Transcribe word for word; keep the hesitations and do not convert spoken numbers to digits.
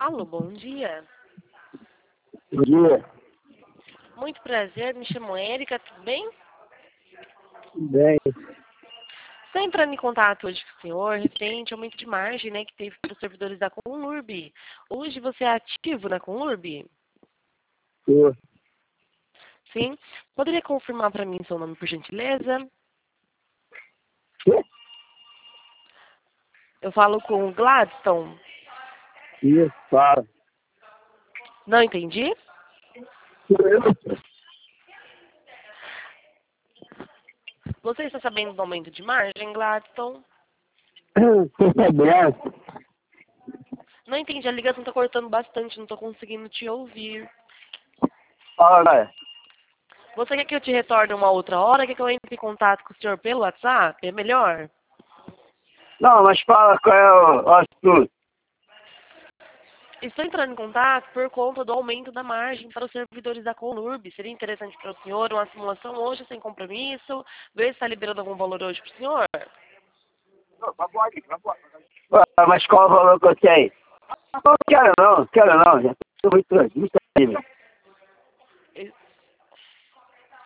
Alô, bom dia. Bom dia. Muito prazer, me chamo Érica, tudo bem? Bem, Estou entrando em contato hoje com o senhor, referente ao aumento de margem, né, que teve para os servidores da Conlurb. Hoje você é ativo na Conlurb? tô. Sim. Poderia confirmar para mim seu nome, por gentileza? Quê? Eu falo com o Gladstone. Isso, fala. Não entendi? Sou eu. Você está sabendo do aumento de margem, Gladstone? Tô sabendo. Não entendi, a ligação está cortando bastante, não estou conseguindo te ouvir. Fala, né? Você quer que eu te retorne uma outra hora? Quer que eu entre em contato com o senhor pelo WhatsApp? É melhor? Não, mas fala qual é o, o assunto. Estou entrando em contato por conta do aumento da margem para os servidores da Conlurb. Seria interessante para o senhor uma simulação hoje sem compromisso? Ver se está liberando algum valor hoje para o senhor? Ah, mas qual é o valor que eu tenho? Não quero não, quero não. Já tô muito transito aí, meu.